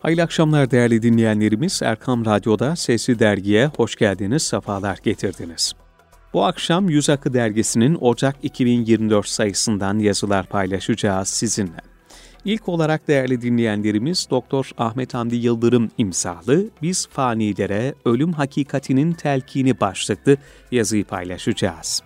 Hayırlı akşamlar değerli dinleyenlerimiz. Erkam Radyo'da Sesli Dergi'ye hoş geldiniz, sefalar getirdiniz. Bu akşam Yüz Akı Dergisi'nin Ocak 2024 sayısından yazılar paylaşacağız sizinle. İlk olarak değerli dinleyenlerimiz Doktor Ahmet Hamdi Yıldırım imzalı "Biz Fanilere Ölüm Hakikatinin Telkini" başlıklı yazıyı paylaşacağız.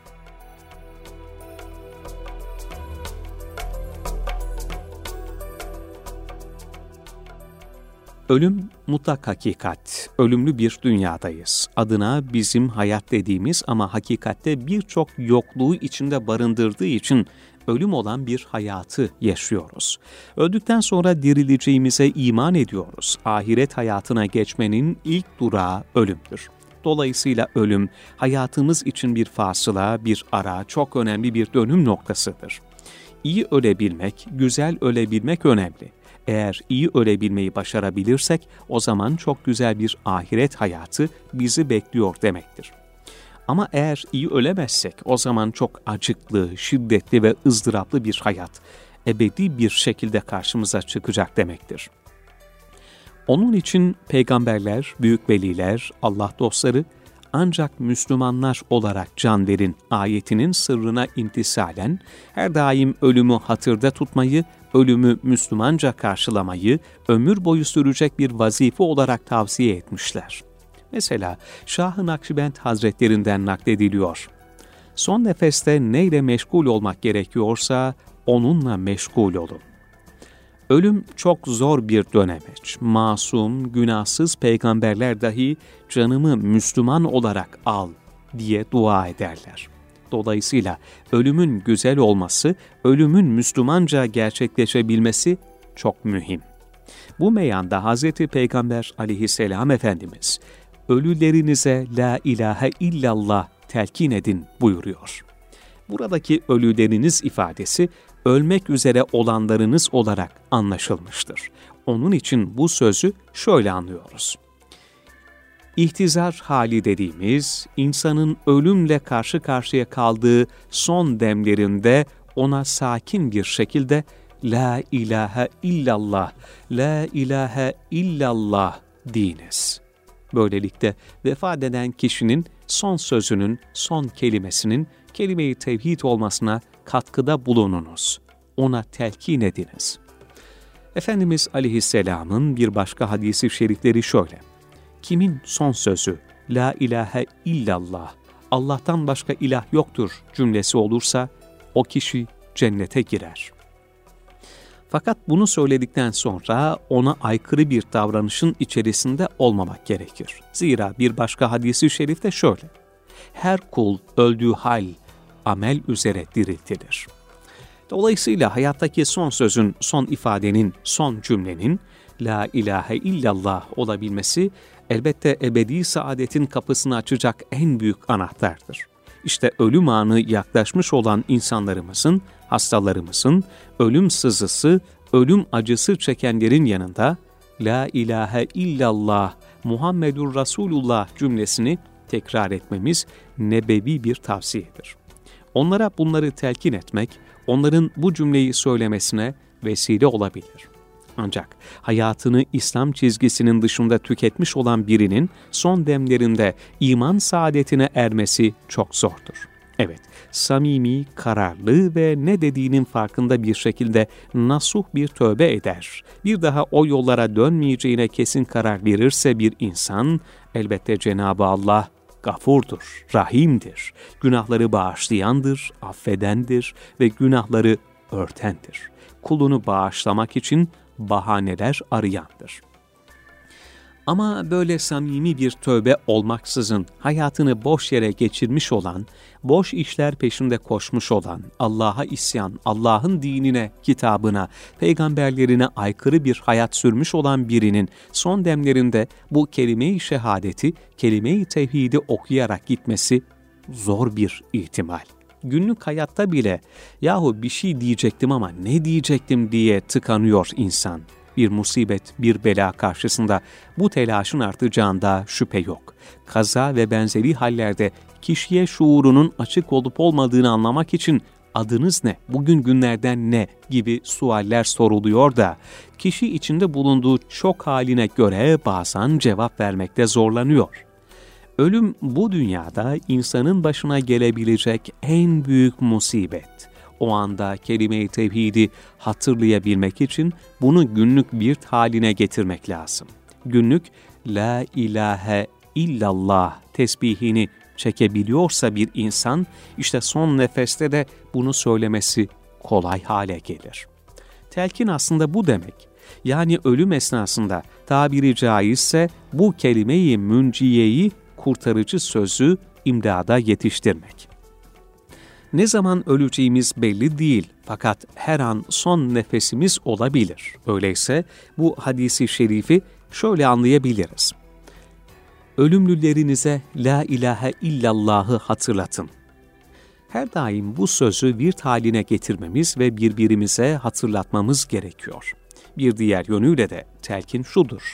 Ölüm mutlak hakikat, ölümlü bir dünyadayız. Adına bizim hayat dediğimiz ama hakikatte birçok yokluğu içinde barındırdığı için ölüm olan bir hayatı yaşıyoruz. Öldükten sonra dirileceğimize iman ediyoruz. Ahiret hayatına geçmenin ilk durağı ölümdür. Dolayısıyla ölüm, hayatımız için bir fasıla, bir ara, çok önemli bir dönüm noktasıdır. İyi ölebilmek, güzel ölebilmek önemli. Eğer iyi ölebilmeyi başarabilirsek, o zaman çok güzel bir ahiret hayatı bizi bekliyor demektir. Ama eğer iyi ölemezsek, o zaman çok acıklı, şiddetli ve ızdıraplı bir hayat, ebedi bir şekilde karşımıza çıkacak demektir. Onun için peygamberler, büyük veliler, Allah dostları, ancak Müslümanlar olarak can verin ayetinin sırrına imtisalen, her daim ölümü hatırda tutmayı, ölümü Müslümanca karşılamayı ömür boyu sürecek bir vazife olarak tavsiye etmişler. Mesela Şah-ı Nakşibend Hazretlerinden naklediliyor: son nefeste neyle meşgul olmak gerekiyorsa onunla meşgul olun. Ölüm çok zor bir dönemeç. Masum, günahsız peygamberler dahi canımı Müslüman olarak al diye dua ederler. Dolayısıyla ölümün güzel olması, ölümün Müslümanca gerçekleşebilmesi çok mühim. Bu meyanda Hz. Peygamber aleyhisselam Efendimiz, ölülerinize la ilahe illallah telkin edin buyuruyor. Buradaki ölüleriniz ifadesi, ölmek üzere olanlarınız olarak anlaşılmıştır. Onun için bu sözü şöyle anlıyoruz. İhtizar hali dediğimiz, insanın ölümle karşı karşıya kaldığı son demlerinde ona sakin bir şekilde La ilahe illallah, La ilahe illallah deyiniz. Böylelikle vefat eden kişinin son sözünün, son kelimesinin kelime-i tevhid olmasına katkıda bulununuz. Ona telkin ediniz. Efendimiz Aleyhisselam'ın bir başka hadisi şerifleri şöyle: kimin son sözü La ilahe illallah, Allah'tan başka ilah yoktur cümlesi olursa o kişi cennete girer. Fakat bunu söyledikten sonra ona aykırı bir davranışın içerisinde olmamak gerekir. Zira bir başka hadisi şerifte şöyle: her kul öldüğü hal amel üzere diriltilir. Dolayısıyla hayattaki son sözün, son ifadenin, son cümlenin La ilahe illallah olabilmesi elbette ebedi saadetin kapısını açacak en büyük anahtardır. İşte ölüm anı yaklaşmış olan insanlarımızın, hastalarımızın, ölüm sızısı, ölüm acısı çekenlerin yanında La ilahe illallah Muhammedur Resulullah cümlesini tekrar etmemiz nebevi bir tavsiyedir. Onlara bunları telkin etmek, onların bu cümleyi söylemesine vesile olabilir. Ancak hayatını İslam çizgisinin dışında tüketmiş olan birinin son demlerinde iman saadetine ermesi çok zordur. Evet, samimi, kararlı ve ne dediğinin farkında bir şekilde nasuh bir tövbe eder. Bir daha o yollara dönmeyeceğine kesin karar verirse bir insan, elbette Cenab-ı Allah Gafurdur, Rahim'dir, günahları bağışlayandır, affedendir ve günahları örtendir. Kulunu bağışlamak için bahaneler arayandır. Ama böyle samimi bir tövbe olmaksızın hayatını boş yere geçirmiş olan, boş işler peşinde koşmuş olan, Allah'a isyan, Allah'ın dinine, kitabına, peygamberlerine aykırı bir hayat sürmüş olan birinin son demlerinde bu kelime-i şehadeti, kelime-i tevhidi okuyarak gitmesi zor bir ihtimal. Günlük hayatta bile yahu bir şey diyecektim ama ne diyecektim diye tıkanıyor insan. Bir musibet, bir bela karşısında bu telaşın artacağında şüphe yok. Kaza ve benzeri hallerde kişiye şuurunun açık olup olmadığını anlamak için adınız ne, bugün günlerden ne gibi sualler soruluyor da kişi içinde bulunduğu çok haline göre bazen cevap vermekte zorlanıyor. Ölüm bu dünyada insanın başına gelebilecek en büyük musibet. O anda kelime-i tevhidi hatırlayabilmek için bunu günlük virt haline getirmek lazım. Günlük la ilahe illallah tesbihini çekebiliyorsa bir insan, işte son nefeste de bunu söylemesi kolay hale gelir. Telkin aslında bu demek. Yani ölüm esnasında tabiri caizse bu kelime-i münciyeyi, kurtarıcı sözü imdada yetiştirmek. Ne zaman öleceğimiz belli değil, fakat her an son nefesimiz olabilir. Öyleyse bu hadisi şerifi şöyle anlayabiliriz. Ölümlülerinize la ilahe illallah'ı hatırlatın. Her daim bu sözü virt haline getirmemiz ve birbirimize hatırlatmamız gerekiyor. Bir diğer yönüyle de telkin şudur.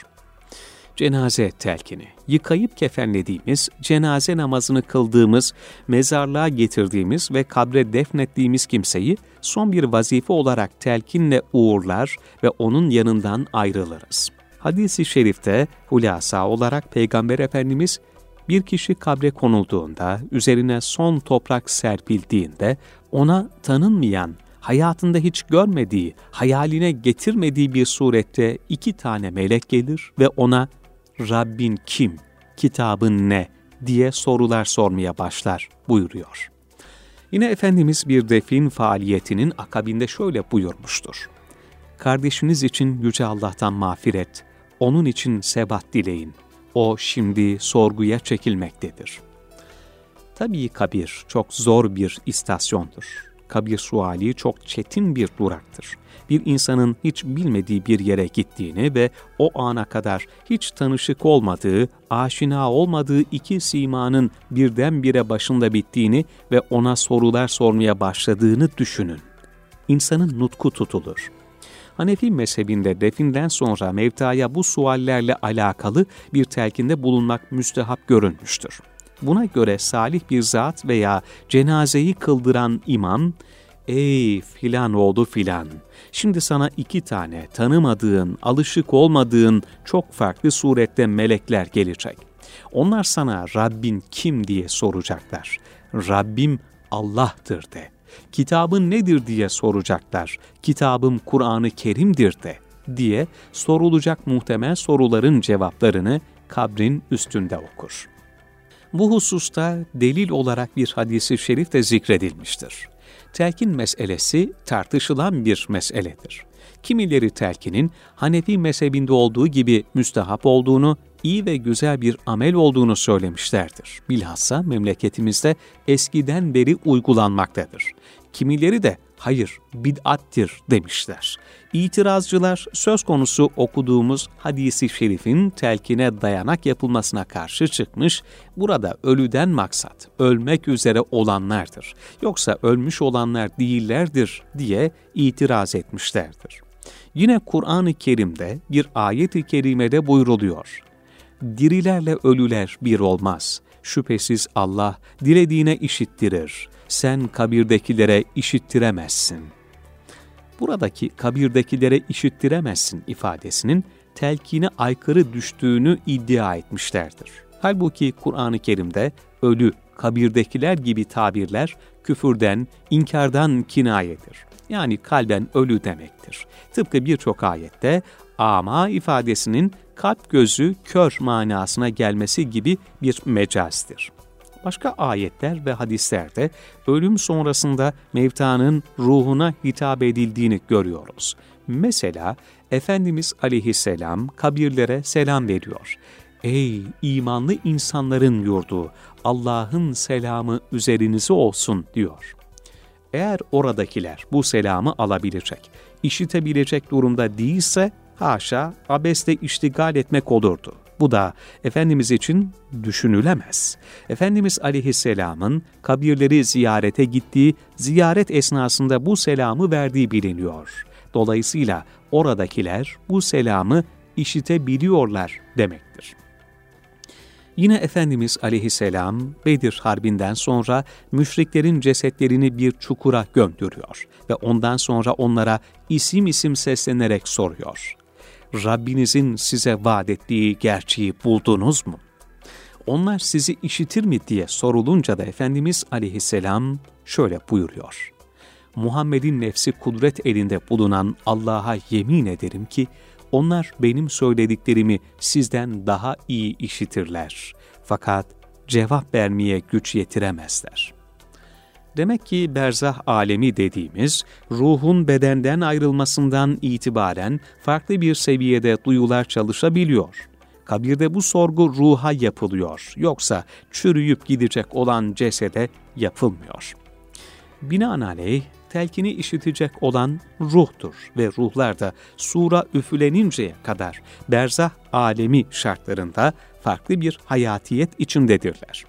Cenaze telkini, yıkayıp kefenlediğimiz, cenaze namazını kıldığımız, mezarlığa getirdiğimiz ve kabre defnettiğimiz kimseyi son bir vazife olarak telkinle uğurlar ve onun yanından ayrılırız. Hadis-i şerifte hulasa olarak Peygamber Efendimiz, bir kişi kabre konulduğunda, üzerine son toprak serpildiğinde, ona tanınmayan, hayatında hiç görmediği, hayaline getirmediği bir surette 2 tane melek gelir ve ona Rabbin kim, kitabın ne diye sorular sormaya başlar buyuruyor. Yine Efendimiz bir defin faaliyetinin akabinde şöyle buyurmuştur. Kardeşiniz için Yüce Allah'tan mağfiret, onun için sebat dileyin. O şimdi sorguya çekilmektedir. Tabii kabir çok zor bir istasyondur. Kabir suali çok çetin bir duraktır. Bir insanın hiç bilmediği bir yere gittiğini ve o ana kadar hiç tanışık olmadığı, aşina olmadığı 2 simanın birdenbire başında bittiğini ve ona sorular sormaya başladığını düşünün. İnsanın nutku tutulur. Hanefi mezhebinde definden sonra mevtaya bu suallerle alakalı bir telkinde bulunmak müstehap görülmüştür. Buna göre salih bir zat veya cenazeyi kıldıran imam, ''Ey filan oğlu filan, şimdi sana 2 tane tanımadığın, alışık olmadığın çok farklı surette melekler gelecek. Onlar sana Rabbin kim diye soracaklar. Rabbim Allah'tır de. Kitabın nedir diye soracaklar. Kitabım Kur'an-ı Kerim'dir de diye sorulacak muhtemel soruların cevaplarını kabrin üstünde okur. Bu hususta delil olarak bir hadis-i şerif de zikredilmiştir. Telkin meselesi tartışılan bir meseledir. Kimileri telkinin Hanefi mezhebinde olduğu gibi müstehap olduğunu, iyi ve güzel bir amel olduğunu söylemişlerdir. Bilhassa memleketimizde eskiden beri uygulanmaktadır. Kimileri de hayır, bid'attir demişler. İtirazcılar söz konusu okuduğumuz hadisi şerifin telkine dayanak yapılmasına karşı çıkmış, burada ölüden maksat ölmek üzere olanlardır, yoksa ölmüş olanlar değillerdir diye itiraz etmişlerdir. Yine Kur'an-ı Kerim'de bir ayet-i kerimede buyruluyor. Dirilerle ölüler bir olmaz. Şüphesiz Allah dilediğine işittirir. Sen kabirdekilere işittiremezsin. Buradaki kabirdekilere işittiremezsin ifadesinin telkine aykırı düştüğünü iddia etmişlerdir. Halbuki Kur'an-ı Kerim'de ölü, kabirdekiler gibi tabirler küfürden, inkardan kinayedir. Yani kalben ölü demektir. Tıpkı birçok ayette ama ifadesinin kalp gözü kör manasına gelmesi gibi bir mecazdır. Başka ayetler ve hadislerde ölüm sonrasında mevtanın ruhuna hitap edildiğini görüyoruz. Mesela Efendimiz Aleyhisselam kabirlere selam veriyor. Ey imanlı insanların yurdu, Allah'ın selamı üzerinize olsun diyor. Eğer oradakiler bu selamı alabilecek, işitebilecek durumda değilse, haşa abesle iştigal etmek olurdu. Bu da Efendimiz için düşünülemez. Efendimiz Aleyhisselam'ın kabirleri ziyarete gittiği, ziyaret esnasında bu selamı verdiği biliniyor. Dolayısıyla oradakiler bu selamı işitebiliyorlar demektir. Yine Efendimiz aleyhisselam Bedir Harbi'nden sonra müşriklerin cesetlerini bir çukura gömdürüyor ve ondan sonra onlara isim isim seslenerek soruyor. Rabbinizin size vaat ettiği gerçeği buldunuz mu? Onlar sizi işitir mi diye sorulunca da Efendimiz aleyhisselam şöyle buyuruyor. Muhammed'in nefsi kudret elinde bulunan Allah'a yemin ederim ki onlar benim söylediklerimi sizden daha iyi işitirler. Fakat cevap vermeye güç yetiremezler. Demek ki berzah alemi dediğimiz, ruhun bedenden ayrılmasından itibaren farklı bir seviyede duyular çalışabiliyor. Kabirde bu sorgu ruha yapılıyor, yoksa çürüyüp gidecek olan cesede yapılmıyor. Binaenaleyh, telkini işitecek olan ruhtur ve ruhlar da sura üfleninceye kadar berzah alemi şartlarında farklı bir hayatiyet içindedirler.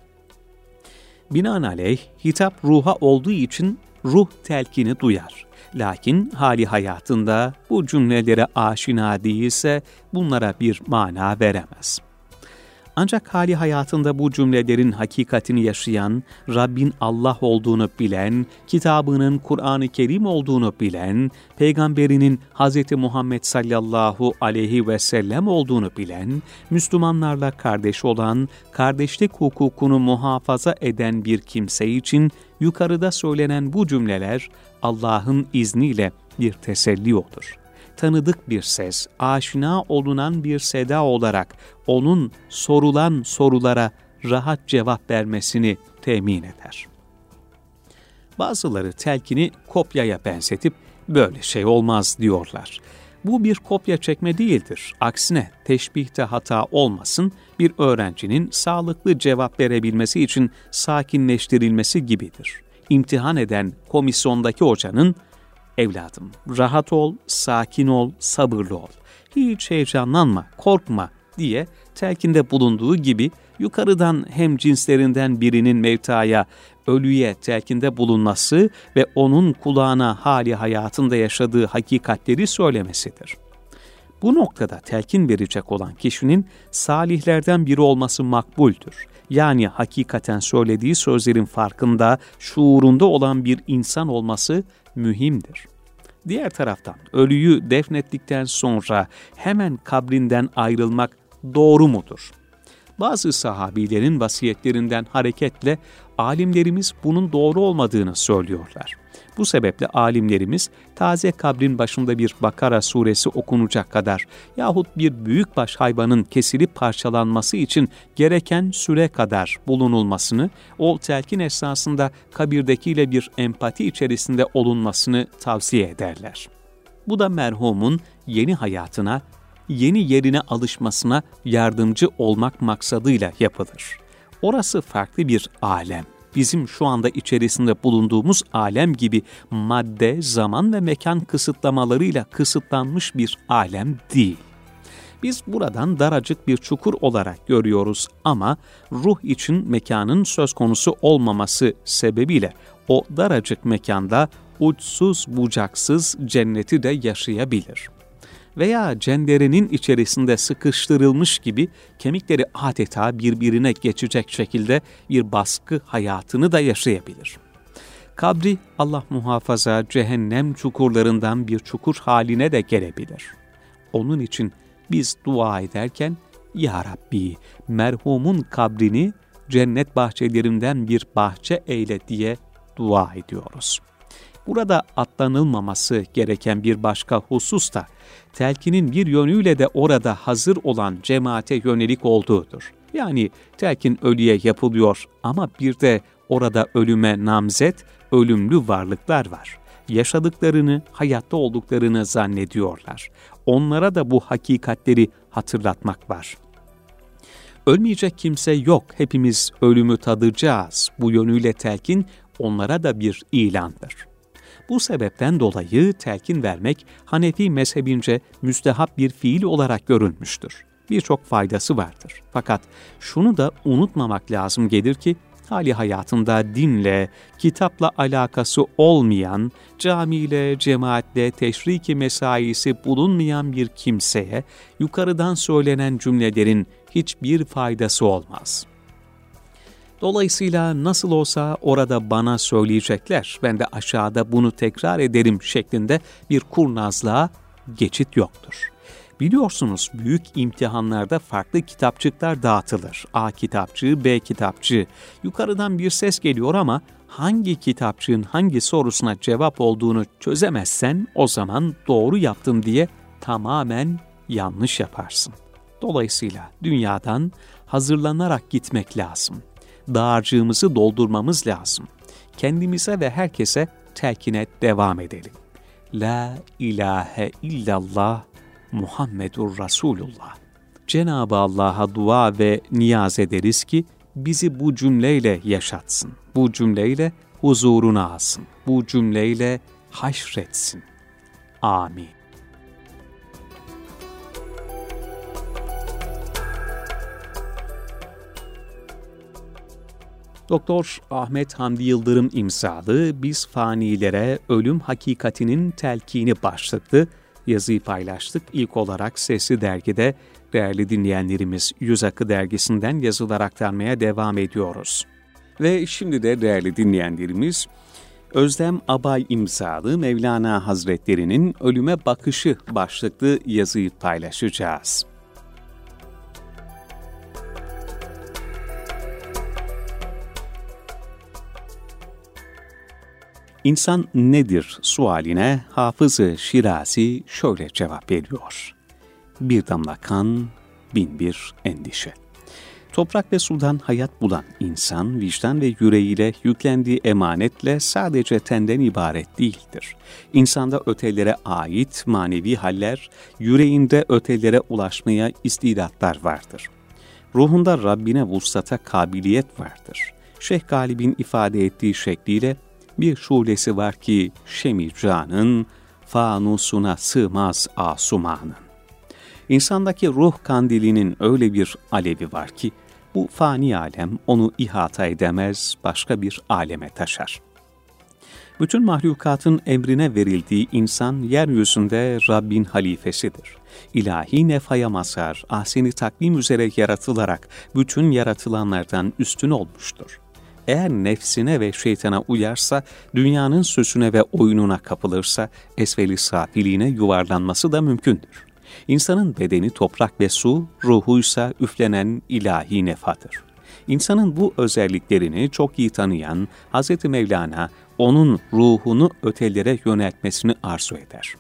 Binaenaleyh hitap ruha olduğu için ruh telkini duyar. Lakin hali hayatında bu cümlelere aşina değilse bunlara bir mana veremez. Ancak hali hayatında bu cümlelerin hakikatini yaşayan, Rabbin Allah olduğunu bilen, kitabının Kur'an-ı Kerim olduğunu bilen, peygamberinin Hz. Muhammed sallallahu aleyhi ve sellem olduğunu bilen, Müslümanlarla kardeş olan, kardeşlik hukukunu muhafaza eden bir kimse için yukarıda söylenen bu cümleler Allah'ın izniyle bir teselli olur. Tanıdık bir ses, aşina olunan bir seda olarak onun sorulan sorulara rahat cevap vermesini temin eder. Bazıları telkini kopyaya benzetip böyle şey olmaz diyorlar. Bu bir kopya çekme değildir. Aksine teşbihte hata olmasın, bir öğrencinin sağlıklı cevap verebilmesi için sakinleştirilmesi gibidir. İmtihan eden komisyondaki hocanın, "Evladım, rahat ol, sakin ol, sabırlı ol. Hiç heyecanlanma, korkma." diye telkinde bulunduğu gibi yukarıdan hem cinslerinden birinin mevtaya, ölüye telkinde bulunması ve onun kulağına hali hayatında yaşadığı hakikatleri söylemesidir. Bu noktada telkin verecek olan kişinin salihlerden biri olması makbuldür. Yani hakikaten söylediği sözlerin farkında, şuurunda olan bir insan olması mühimdir. Diğer taraftan ölüyü defnettikten sonra hemen kabrinden ayrılmak doğru mudur? Bazı sahabilerin vasiyetlerinden hareketle alimlerimiz bunun doğru olmadığını söylüyorlar. Bu sebeple alimlerimiz taze kabrin başında bir Bakara suresi okunacak kadar yahut bir büyükbaş hayvanın kesilip parçalanması için gereken süre kadar bulunulmasını, o telkin esnasında kabirdekiyle bir empati içerisinde olunmasını tavsiye ederler. Bu da merhumun yeni hayatına, yeni yerine alışmasına yardımcı olmak maksadıyla yapılır. Orası farklı bir alem. Bizim şu anda içerisinde bulunduğumuz alem gibi madde, zaman ve mekan kısıtlamalarıyla kısıtlanmış bir alem değil. Biz buradan daracık bir çukur olarak görüyoruz ama ruh için mekanın söz konusu olmaması sebebiyle o daracık mekanda uçsuz bucaksız cenneti de yaşayabilir. Veya cenderenin içerisinde sıkıştırılmış gibi kemikleri adeta birbirine geçecek şekilde bir baskı hayatını da yaşayabilir. Kabri Allah muhafaza cehennem çukurlarından bir çukur haline de gelebilir. Onun için biz dua ederken "Ya Rabbi, merhumun kabrini cennet bahçelerinden bir bahçe eyle" diye dua ediyoruz. Burada atlanılmaması gereken bir başka husus da telkinin bir yönüyle de orada hazır olan cemaate yönelik olduğudur. Yani telkin ölüye yapılıyor ama bir de orada ölüme namzet, ölümlü varlıklar var. Yaşadıklarını, hayatta olduklarını zannediyorlar. Onlara da bu hakikatleri hatırlatmak var. Ölmeyecek kimse yok, hepimiz ölümü tadacağız. Bu yönüyle telkin onlara da bir ilandır. Bu sebepten dolayı telkin vermek Hanefi mezhebince müstehap bir fiil olarak görülmüştür. Birçok faydası vardır. Fakat şunu da unutmamak lazım gelir ki hali hayatında dinle, kitapla alakası olmayan, camiyle, cemaatle, teşrik-i mesaisi bulunmayan bir kimseye yukarıdan söylenen cümlelerin hiçbir faydası olmaz. Dolayısıyla nasıl olsa orada bana söyleyecekler, ben de aşağıda bunu tekrar ederim şeklinde bir kurnazlığa geçit yoktur. Biliyorsunuz büyük imtihanlarda farklı kitapçıklar dağıtılır. A kitapçığı, B kitapçığı. Yukarıdan bir ses geliyor ama hangi kitapçığın hangi sorusuna cevap olduğunu çözemezsen o zaman doğru yaptım diye tamamen yanlış yaparsın. Dolayısıyla dünyadan hazırlanarak gitmek lazım. Dağarcığımızı doldurmamız lazım. Kendimize ve herkese telkine devam edelim. La ilahe illallah Muhammedur Resulullah. Cenab-ı Allah'a dua ve niyaz ederiz ki bizi bu cümleyle yaşatsın. Bu cümleyle huzuruna alsın. Bu cümleyle haşretsin. Amin. Doktor Ahmet Hamdi Yıldırım imzalı Biz Fanilere Ölüm Hakikatinin Telkini başlıklı yazıyı paylaştık. İlk olarak Sesli Dergi'de değerli dinleyenlerimiz Yüz Akı Dergisi'nden yazılar aktarmaya devam ediyoruz. Ve şimdi de değerli dinleyenlerimiz Özlem Abay imzalı Mevlana Hazretleri'nin Ölüme Bakışı başlıklı yazıyı paylaşacağız. İnsan nedir sualine Hafız-ı Şirazi şöyle cevap veriyor. Bir damla kan, bin bir endişe. Toprak ve sudan hayat bulan insan, vicdan ve yüreğiyle yüklendiği emanetle sadece tenden ibaret değildir. İnsanda ötelere ait manevi haller, yüreğinde ötelere ulaşmaya istidatlar vardır. Ruhunda Rabbine vuslata kabiliyet vardır. Şeyh Galib'in ifade ettiği şekliyle, bir şulesi var ki şemi-canın, fanusuna sığmaz asumanın. İnsandaki ruh kandilinin öyle bir alevi var ki, bu fani alem onu ihata edemez, başka bir aleme taşar. Bütün mahlukatın emrine verildiği insan, yeryüzünde Rabbin halifesidir. İlahi nefaya mazhar, ahseni takvim üzere yaratılarak bütün yaratılanlardan üstün olmuştur. Eğer nefsine ve şeytana uyarsa, dünyanın süsüne ve oyununa kapılırsa, esveli safiliğine yuvarlanması da mümkündür. İnsanın bedeni toprak ve su, ruhuysa üflenen ilahi nefadır. İnsanın bu özelliklerini çok iyi tanıyan Hz. Mevlana, onun ruhunu ötelere yöneltmesini arzu eder.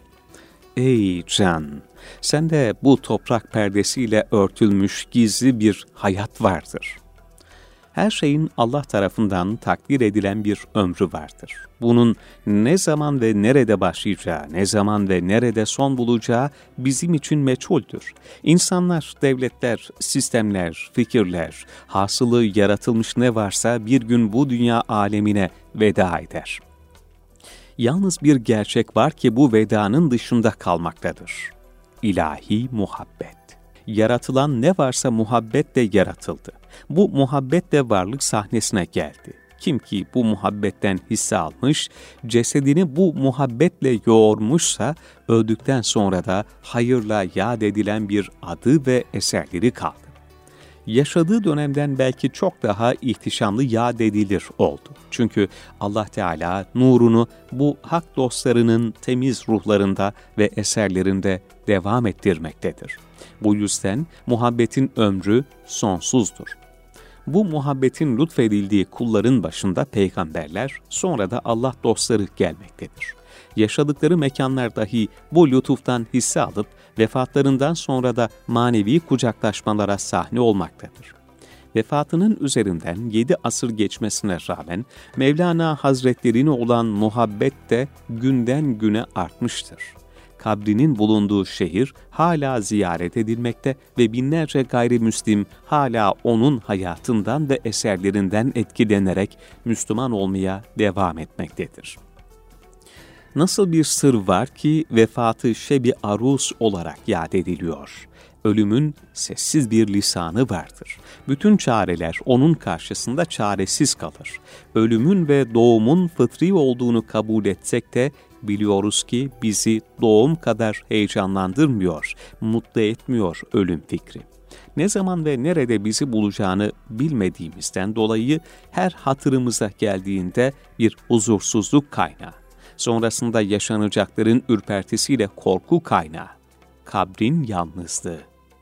Ey can! Sende bu toprak perdesiyle örtülmüş gizli bir hayat vardır. Her şeyin Allah tarafından takdir edilen bir ömrü vardır. Bunun ne zaman ve nerede başlayacağı, ne zaman ve nerede son bulacağı bizim için meçhuldür. İnsanlar, devletler, sistemler, fikirler, hasılı yaratılmış ne varsa bir gün bu dünya alemine veda eder. Yalnız bir gerçek var ki bu vedanın dışında kalmaktadır. İlahi muhabbet. Yaratılan ne varsa muhabbetle yaratıldı. Bu muhabbetle varlık sahnesine geldi. Kim ki bu muhabbetten hisse almış, cesedini bu muhabbetle yoğurmuşsa, öldükten sonra da hayırla yad edilen bir adı ve eserleri kaldı. Yaşadığı dönemden belki çok daha ihtişamlı yad edilir oldu. Çünkü Allah Teala nurunu bu hak dostlarının temiz ruhlarında ve eserlerinde devam ettirmektedir. Bu yüzden muhabbetin ömrü sonsuzdur. Bu muhabbetin lütfedildiği kulların başında peygamberler, sonra da Allah dostları gelmektedir. Yaşadıkları mekanlar dahi bu lütuftan hisse alıp, vefatlarından sonra da manevi kucaklaşmalara sahne olmaktadır. Vefatının üzerinden 7 asır geçmesine rağmen Mevlana Hazretlerine olan muhabbet de günden güne artmıştır. Kabrinin bulunduğu şehir hala ziyaret edilmekte ve binlerce gayrimüslim hala onun hayatından ve eserlerinden etkilenerek Müslüman olmaya devam etmektedir. Nasıl bir sır var ki vefatı şebi arus olarak yad ediliyor? Ölümün sessiz bir lisanı vardır. Bütün çareler onun karşısında çaresiz kalır. Ölümün ve doğumun fıtri olduğunu kabul etsek de biliyoruz ki bizi doğum kadar heyecanlandırmıyor, mutlu etmiyor ölüm fikri. Ne zaman ve nerede bizi bulacağını bilmediğimizden dolayı her hatırımıza geldiğinde bir huzursuzluk kaynağı, sonrasında yaşanacakların ürpertisiyle korku kaynağı, kabrin yalnızlığı.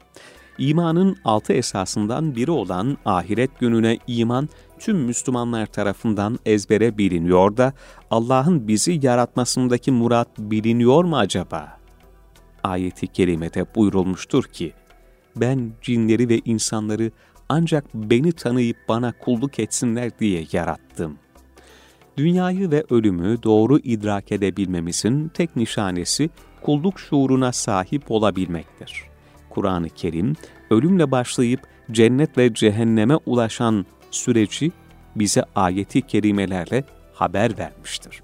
İmanın 6 esasından biri olan ahiret gününe iman tüm Müslümanlar tarafından ezbere biliniyor da Allah'ın bizi yaratmasındaki murat biliniyor mu acaba? Ayet-i kerimede buyurulmuştur ki, ben cinleri ve insanları ancak beni tanıyıp bana kulluk etsinler diye yarattım. Dünyayı ve ölümü doğru idrak edebilmemizin tek nişanesi kulluk şuuruna sahip olabilmektir. Kur'an-ı Kerim, ölümle başlayıp cennet ve cehenneme ulaşan süreci bize ayeti kerimelerle haber vermiştir.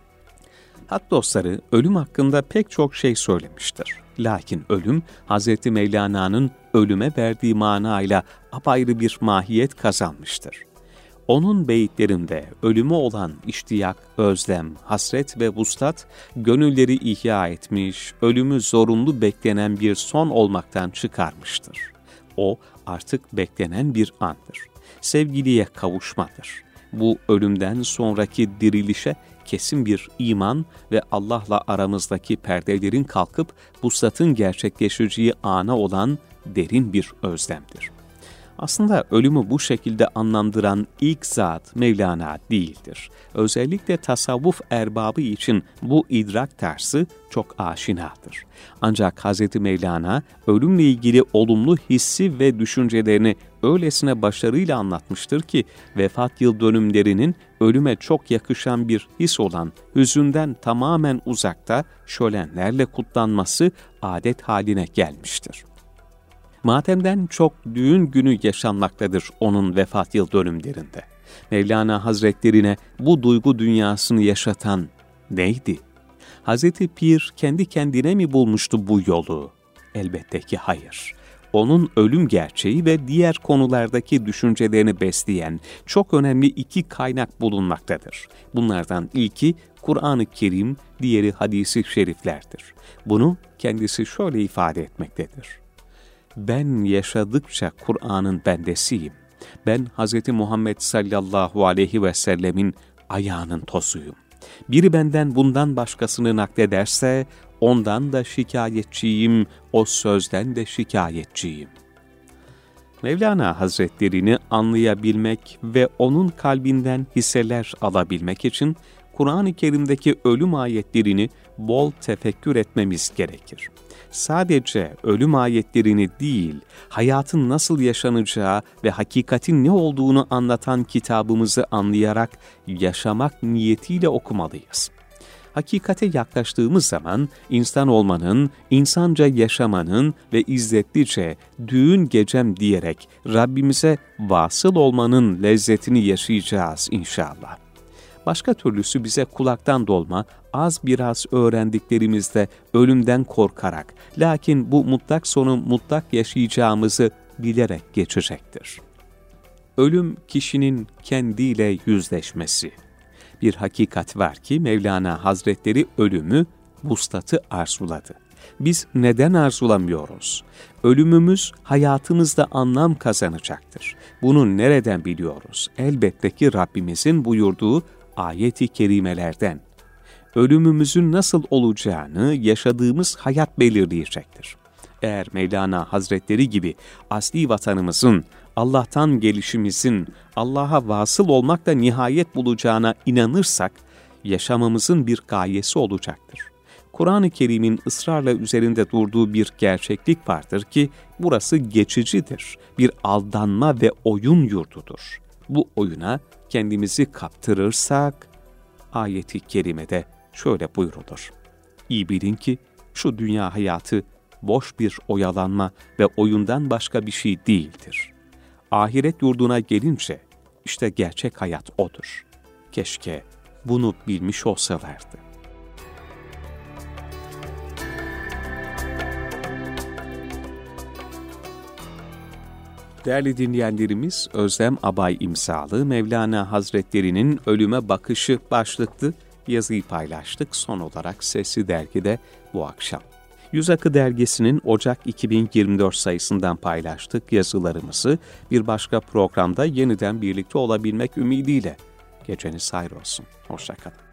Hak dostları ölüm hakkında pek çok şey söylemiştir. Lakin ölüm, Hz. Mevlana'nın ölüme verdiği manayla apayrı bir mahiyet kazanmıştır. Onun beyitlerinde ölüme olan iştiyak, özlem, hasret ve vuslat, gönülleri ihya etmiş, ölümü zorunlu beklenen bir son olmaktan çıkarmıştır. O artık beklenen bir andır. Sevgiliye kavuşmadır. Bu ölümden sonraki dirilişe kesin bir iman ve Allah'la aramızdaki perdelerin kalkıp vuslatın gerçekleşeceği ana olan derin bir özlemdir. Aslında ölümü bu şekilde anlamdıran ilk zat Mevlana değildir. Özellikle tasavvuf erbabı için bu idrak tarzı çok aşinadır. Ancak Hz. Mevlana ölümle ilgili olumlu hissi ve düşüncelerini öylesine başarıyla anlatmıştır ki vefat yıl dönümlerinin ölüme çok yakışan bir his olan hüzünden tamamen uzakta şölenlerle kutlanması adet haline gelmiştir. Matemden çok düğün günü yaşanmaktadır onun vefat yıl dönümlerinde. Mevlana Hazretlerine bu duygu dünyasını yaşatan neydi? Hazreti Pir kendi kendine mi bulmuştu bu yolu? Elbette ki hayır. Onun ölüm gerçeği ve diğer konulardaki düşüncelerini besleyen çok önemli iki kaynak bulunmaktadır. Bunlardan ilki Kur'an-ı Kerim, diğeri hadis-i şeriflerdir. Bunu kendisi şöyle ifade etmektedir. Ben yaşadıkça Kur'an'ın bendesiyim. Ben Hz. Muhammed sallallahu aleyhi ve sellemin ayağının tozuyum. Biri benden bundan başkasını naklederse ondan da şikayetçiyim, o sözden de şikayetçiyim. Mevlana Hazretlerini anlayabilmek ve onun kalbinden hisseler alabilmek için Kur'an-ı Kerim'deki ölüm ayetlerini bol tefekkür etmemiz gerekir. Sadece ölüm ayetlerini değil, hayatın nasıl yaşanacağı ve hakikatin ne olduğunu anlatan kitabımızı anlayarak yaşamak niyetiyle okumalıyız. Hakikate yaklaştığımız zaman insan olmanın, insanca yaşamanın ve izzetlice düğün gecem diyerek Rabbimize vasıl olmanın lezzetini yaşayacağız inşallah. Başka türlüsü bize kulaktan dolma, az biraz öğrendiklerimizde ölümden korkarak, lakin bu mutlak sonu mutlak yaşayacağımızı bilerek geçecektir. Ölüm kişinin kendiyle yüzleşmesi. Bir hakikat var ki Mevlana Hazretleri ölümü, vuslatı arzuladı. Biz neden arzulamıyoruz? Ölümümüz hayatımızda anlam kazanacaktır. Bunu nereden biliyoruz? Elbette ki Rabbimizin buyurduğu ayet-i kerimelerden. Ölümümüzün nasıl olacağını yaşadığımız hayat belirleyecektir. Eğer Mevlana Hazretleri gibi asli vatanımızın, Allah'tan gelişimizin, Allah'a vasıl olmakla nihayet bulacağına inanırsak, yaşamamızın bir gayesi olacaktır. Kur'an-ı Kerim'in ısrarla üzerinde durduğu bir gerçeklik vardır ki, burası geçicidir, bir aldanma ve oyun yurdudur. Bu oyuna kendimizi kaptırırsak, ayet-i kerimede şöyle buyrulur. İyi bilin ki şu dünya hayatı boş bir oyalanma ve oyundan başka bir şey değildir. Ahiret yurduna gelince işte gerçek hayat odur. Keşke bunu bilmiş olsalardı. Değerli dinleyenlerimiz, Özlem Abay imzalı Mevlana Hazretleri'nin Ölüme Bakışı başlıklı yazıyı paylaştık. Son olarak Sesli Dergi'de bu akşam. Yüz Akı Dergisi'nin Ocak 2024 sayısından paylaştık yazılarımızı. Bir başka programda yeniden birlikte olabilmek ümidiyle. Geceniz hayır olsun. Hoşça kalın.